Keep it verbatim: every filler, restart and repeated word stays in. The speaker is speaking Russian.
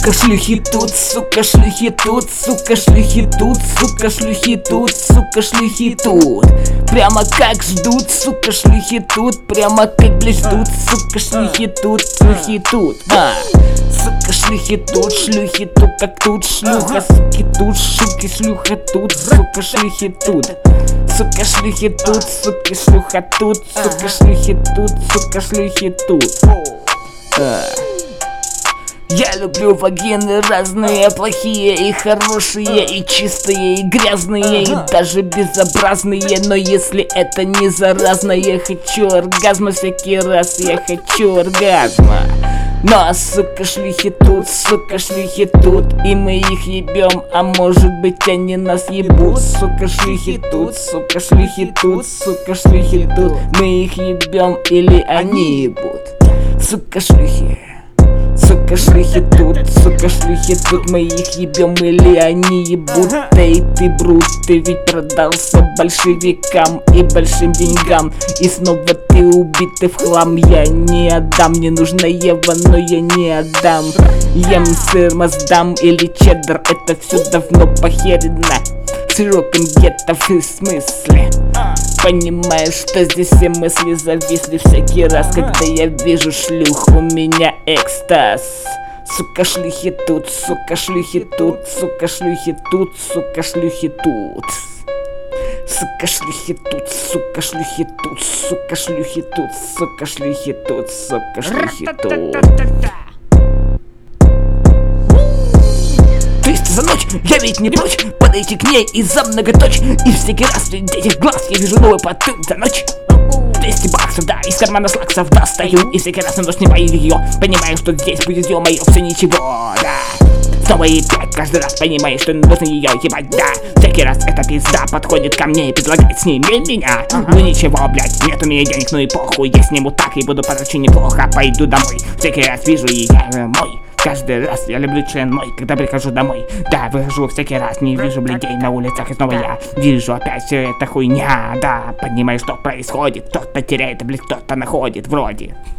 Сука, шлюхи тут, сука, шлюхи тут, сука, шлюхи тут, сука, шлюхи тут, сука, шлюхи тут. Прямо как ждут, сука, шлюхи тут, прямо как, блядь, ждут, сука, шлюхи тут, шлюхи тут. А, сука, шлюхи тут, шлюхи тут, как тут, шлюха, суки тут, шуки, шлюха тут, сука, шлюхи тут. Сука, шлюхи тут, сука, шлюха тут, сука, шлюхи тут, сука, шлюхи тут. А. Я люблю вагины разные, плохие и хорошие, и чистые, и грязные, и даже безобразные. Но если это не заразное, хочу оргазма всякий раз, я хочу оргазма. Но, сука, шлюхи тут, сука, шлюхи тут, и мы их ебем, а может быть они нас ебут. Сука, шлюхи тут, сука, шлюхи тут, сука, шлюхи тут, мы их ебем или они ебут. Сука, шлюхи. Сука, шлюхи тут, сука, шлюхи тут, мы их ебем или они ебут. Эй, ты брут, ты ведь продался большевикам и большим деньгам, и снова ты убитый в хлам. Я не отдам, мне нужна Ева, но я не отдам. Ем сыр, маздам или чеддер, это все давно похерено. В широком гетто в смысле. Понимаешь, что здесь все мысли зависли всякий раз, когда я вижу шлюх, у меня экстаз. Сука, шлюхи тут, сука, шлюхи тут, сука, шлюхи тут, сука, шлюхи тут. Сука, шлюхи тут, сука, шлюхи тут, сука, шлюхи тут, сука, шлюхи тут, сука, шлюхи тут. То есть за ночь я ведь не прочь подойти к ней и за многоточь, и всякий раз среди этих глаз я вижу новый потом за ночь. двести баксов, да, из кармана слаксов достаю, и всякий раз на ночь снимаю ее, понимаю, что здесь будет ё-моё все ничего, да. Снова и пять, каждый раз понимаю, что нужно ее ебать, да. Всякий раз эта пизда подходит ко мне и предлагает с ней меня. uh-huh. Ну ничего, блять, нет у меня денег, ну и похуй, я сниму так и буду потрачу неплохо, пойду домой. Всякий раз вижу и я мой. Каждый раз я люблю член мой, когда прихожу домой. Да, выхожу всякий раз, не вижу людей на улицах, и снова я вижу опять все это хуйня. Да, понимаю, что происходит, кто-то теряет, блядь, кто-то находит, вроде.